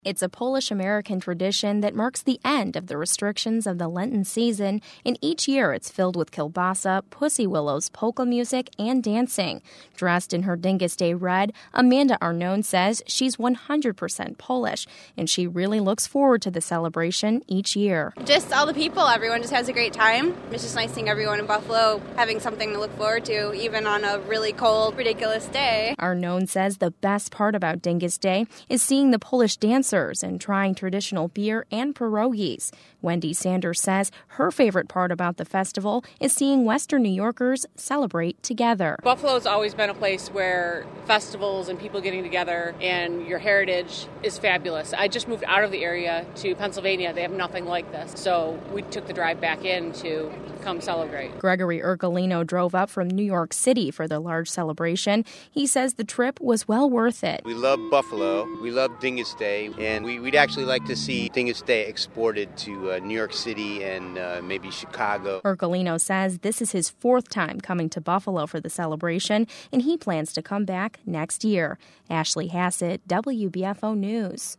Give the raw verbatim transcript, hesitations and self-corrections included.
It's a Polish-American tradition that marks the end of the restrictions of the Lenten season, and each year it's filled with kielbasa, pussy willows, polka music, and dancing. Dressed in her Dingus Day red, Amanda Arnone says she's one hundred percent Polish, and she really looks forward to the celebration each year. Just all the people, everyone just has a great time. It's just nice seeing everyone in Buffalo having something to look forward to, even on a really cold, ridiculous day. Arnone says the best part about Dingus Day is seeing the Polish dancers and trying traditional beer and pierogies. Wendy Sanders says her favorite part about the festival is seeing Western New Yorkers celebrate together. Buffalo's always been a place where festivals and people getting together and your heritage is fabulous. I just moved out of the area to Pennsylvania. They have nothing like this. So we took the drive back in to come celebrate. Gregory Ercolino drove up from New York City for the large celebration. He says the trip was well worth it. We love Buffalo. We love Dingus Day. And we, we'd actually like to see Dingus Day exported to uh, New York City and uh, maybe Chicago. Ercolino says this is his fourth time coming to Buffalo for the celebration, and he plans to come back next year. Ashley Hassett, W B F O News.